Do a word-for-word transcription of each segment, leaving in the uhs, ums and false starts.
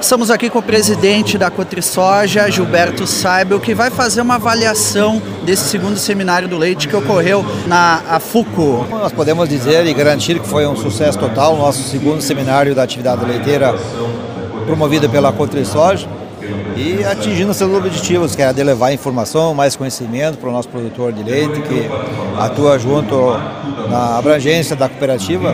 Estamos aqui com o presidente da Cotrisoja, Gilberto Seibel, que vai fazer uma avaliação desse segundo seminário do leite que ocorreu na AFUCO. Nós podemos dizer e garantir que foi um sucesso total o nosso segundo seminário da atividade leiteira promovido pela Cotrisoja e atingindo seus objetivos, que é de levar informação, mais conhecimento para o nosso produtor de leite, que atua junto na abrangência da cooperativa,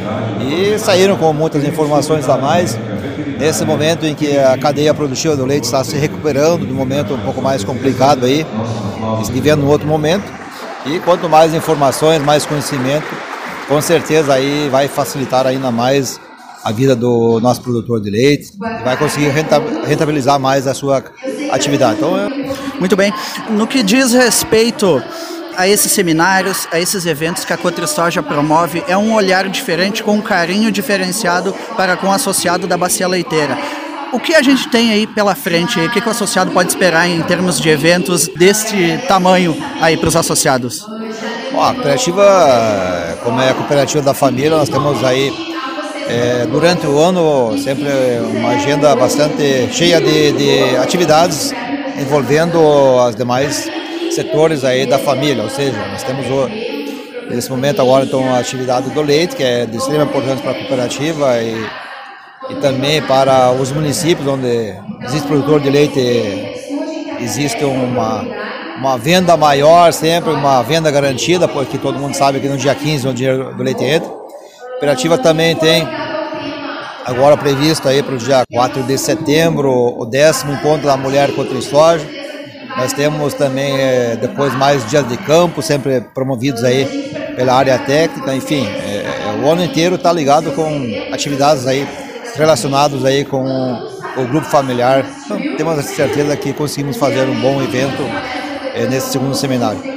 e saíram com muitas informações a mais nesse momento em que a cadeia produtiva do leite está se recuperando de um momento um pouco mais complicado aí, vivendo um outro momento. E quanto mais informações, mais conhecimento, com certeza aí vai facilitar ainda mais a vida do nosso produtor de leite e vai conseguir rentabilizar mais a sua atividade. Então, eu... Muito bem. No que diz respeito a esses seminários, a esses eventos que a Cotrisoja promove, é um olhar diferente, com um carinho diferenciado para com o associado da bacia leiteira. O que a gente tem aí pela frente? O que, que o associado pode esperar em termos de eventos deste tamanho aí para os associados? Bom, a cooperativa, como é a cooperativa da família, nós temos aí É, durante o ano sempre uma agenda bastante cheia de, de atividades envolvendo os demais setores aí da família, ou seja, nós temos o, nesse momento agora então a atividade do leite, que é de extrema importância para a cooperativa e, e também para os municípios onde existe produtor de leite, existe uma, uma venda maior sempre, uma venda garantida, porque todo mundo sabe que no dia quinze o dinheiro do leite entra. A cooperativa também tem agora previsto aí para o dia quatro de setembro o décimo encontro da mulher Cotrisoja. Nós temos também é, depois mais dias de campo, sempre promovidos aí pela área técnica. Enfim, é, é, o ano inteiro está ligado com atividades aí relacionadas aí com o, o grupo familiar. Então, temos a certeza que conseguimos fazer um bom evento é, nesse segundo seminário.